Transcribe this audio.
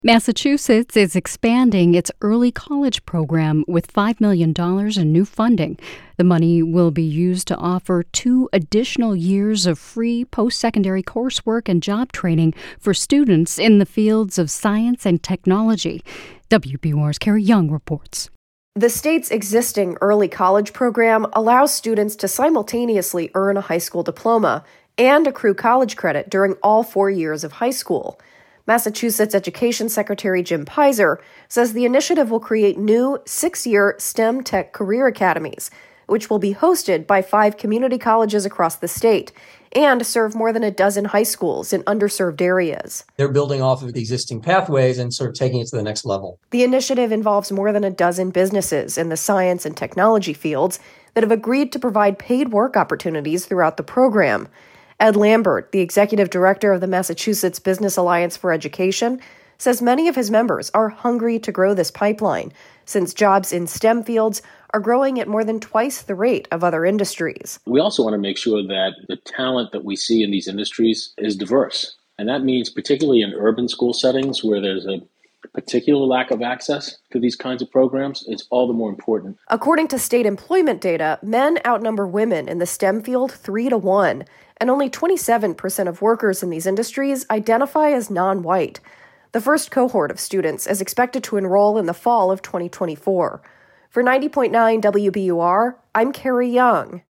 Massachusetts is expanding its early college program with $5 million in new funding. The money will be used to offer 2 additional years of free post-secondary coursework and job training for students in the fields of science and technology. WBUR's Carrie Young reports. The state's existing early college program allows students to simultaneously earn a high school diploma and accrue college credit during all 4 years of high school. Massachusetts Education Secretary Jim Pizer says the initiative will create new 6-year STEM tech career academies, which will be hosted by 5 community colleges across the state and serve more than a dozen high schools in underserved areas. They're building off of the existing pathways and sort of taking it to the next level. The initiative involves more than a dozen businesses in the science and technology fields that have agreed to provide paid work opportunities throughout the program. Ed Lambert, the executive director of the Massachusetts Business Alliance for Education, says many of his members are hungry to grow this pipeline, since jobs in STEM fields are growing at more than twice the rate of other industries. We also want to make sure that the talent that we see in these industries is diverse. And that means particularly in urban school settings where there's a particular lack of access to these kinds of programs, it's all the more important. According to state employment data, men outnumber women in the STEM field 3-1, and only 27% of workers in these industries identify as non-white. The first cohort of students is expected to enroll in the fall of 2024. For 90.9 WBUR, I'm Carrie Young.